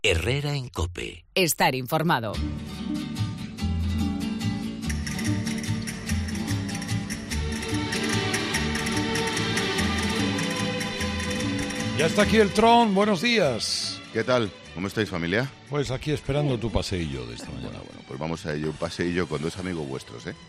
Herrera en COPE. Estar informado. Ya está aquí el Tron, buenos días. ¿Qué tal? ¿Cómo estáis, familia? Pues aquí esperando tu paseillo de esta mañana. Bueno, pues vamos a ello, un paseillo con dos amigos vuestros, ¿eh?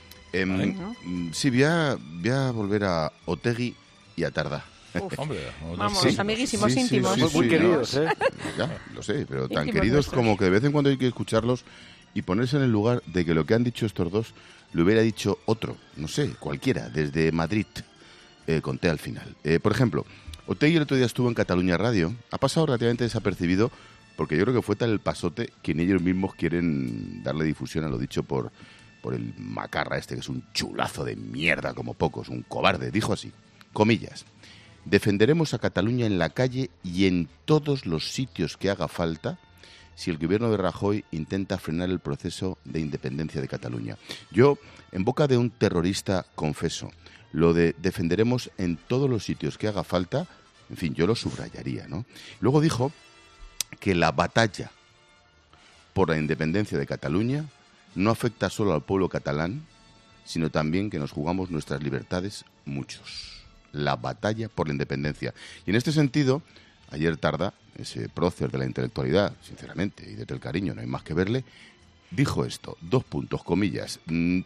Sí, voy a volver a Otegi y a Tardá. Hombre, vamos, sí, amiguísimos sí, íntimos. sí, Muy queridos, ¿eh? Ya, lo sé, pero tan Íntimos queridos nuestros. como que de vez en cuando hay que escucharlos y ponerse en el lugar de que lo que han dicho estos dos lo hubiera dicho otro, no sé, cualquiera, desde Madrid, conté al final. Por ejemplo, Otegi el otro día estuvo en Cataluña Radio, ha pasado relativamente desapercibido porque yo creo que fue tal el pasote que ni ellos mismos quieren darle difusión a lo dicho por el macarra este, que es un chulazo de mierda como pocos, un cobarde. Dijo así, comillas: defenderemos a Cataluña en la calle y en todos los sitios que haga falta si el gobierno de Rajoy intenta frenar el proceso de independencia de Cataluña. Yo, en boca de un terrorista, confeso, lo de defenderemos en todos los sitios que haga falta, en fin, yo lo subrayaría, ¿no? Luego dijo que la batalla por la independencia de Cataluña no afecta solo al pueblo catalán, sino también que nos jugamos nuestras libertades muchos. La batalla por la independencia. Y en este sentido, ayer Tardá, ese prócer de la intelectualidad, sinceramente, y desde el cariño no hay más que verle, dijo esto, 2 puntos, comillas,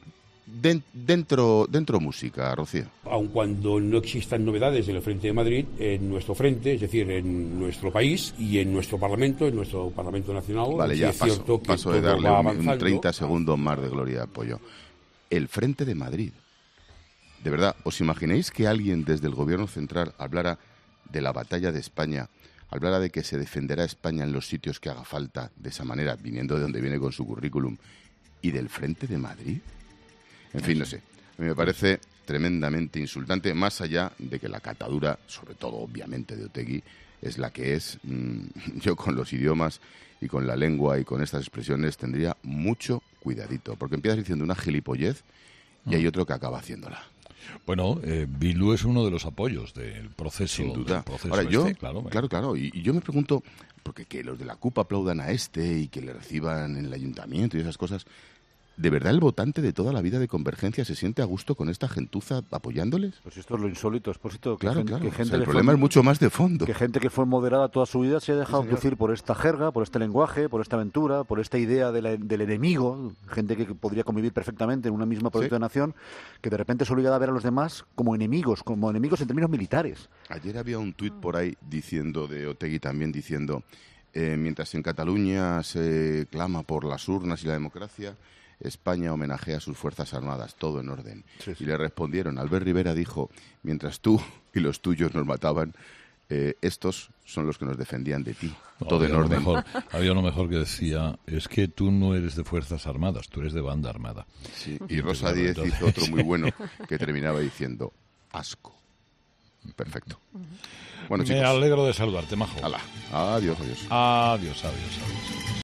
dentro música, Rocío. Aun cuando no existan novedades en el Frente de Madrid, en nuestro frente, es decir, en nuestro país y en nuestro Parlamento Nacional, Vale, sí ya es cierto que paso de todo darle va un avanzando. 30 segundos más de gloria y apoyo. El Frente de Madrid. De verdad, ¿os imagináis que alguien desde el Gobierno Central hablara de la batalla de España, hablara de que se defenderá España en los sitios que haga falta, de esa manera, viniendo de donde viene con su currículum, y del Frente de Madrid? En fin, no sé. A mí me parece tremendamente insultante, más allá de que la catadura, sobre todo, obviamente, de Otegi, es la que es. Yo con los idiomas y con la lengua y con estas expresiones tendría mucho cuidadito, porque empiezas diciendo una gilipollez y hay otro que acaba haciéndola. Bueno, Bildu es uno de los apoyos del proceso. Sin duda. Del proceso Ahora, yo, claro. Y yo me pregunto, porque que los de la CUP aplaudan a este y que le reciban en el ayuntamiento y esas cosas, ¿de verdad el votante de toda la vida de Convergencia se siente a gusto con esta gentuza apoyándoles? Pues esto es lo insólito, Expósito. Claro. Que O gente sea, el que problema es mucho más de fondo. Que gente que fue moderada toda su vida se ha dejado Sí, señor. conducir por esta jerga, por este lenguaje, por esta aventura, por esta idea del enemigo, gente que podría convivir perfectamente en una misma proyecto de nación, que de repente es obligada a ver a los demás como enemigos en términos militares. Ayer había un tuit por ahí diciendo, de Otegi también, diciendo, mientras en Cataluña se clama por las urnas y la democracia, España homenajea a sus Fuerzas Armadas, todo en orden. Sí. Y le respondieron, Albert Rivera dijo, mientras tú y los tuyos nos mataban, estos son los que nos defendían de ti, todo en orden. Había uno mejor que decía, es que tú no eres de Fuerzas Armadas, tú eres de banda armada. Sí. Y Rosa Díez hizo otro muy bueno, que terminaba diciendo, asco. Perfecto. Bueno, chicos. Me alegro de saludarte, Majo. Hala. Adiós. Adiós.